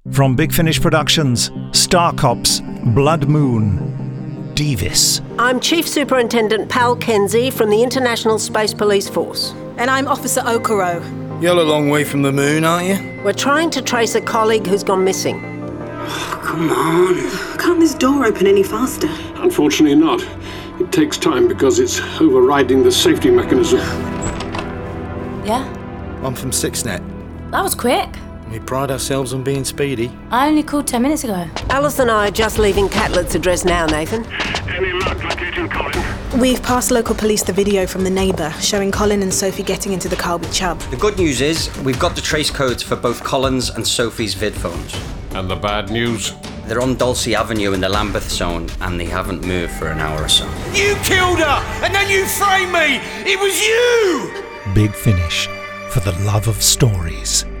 From Big Finish Productions, Star Cops, Blood Moon, Devis. I'm Chief Superintendent Pal Kenzie from the International Space Police Force. And I'm Officer Okoro. You're a long way from the moon, aren't you? We're trying to trace a colleague who's gone missing. Oh, come on. Can't this door open any faster? Unfortunately not. It takes time because it's overriding the safety mechanism. Yeah? I'm from SixNet. That was quick. We pride ourselves on being speedy. I only called 10 minutes ago. Alice and I are just leaving Catlett's address now, Nathan. Any luck locating Colin? We've passed local police the video from the neighbour, showing Colin and Sophie getting into the car with Chubb. The good news is, we've got the trace codes for both Colin's and Sophie's vid phones. And the bad news? They're on Dulcie Avenue in the Lambeth zone, and they haven't moved for an hour or so. You killed her, and then you framed me! It was you! Big Finish, for the love of stories.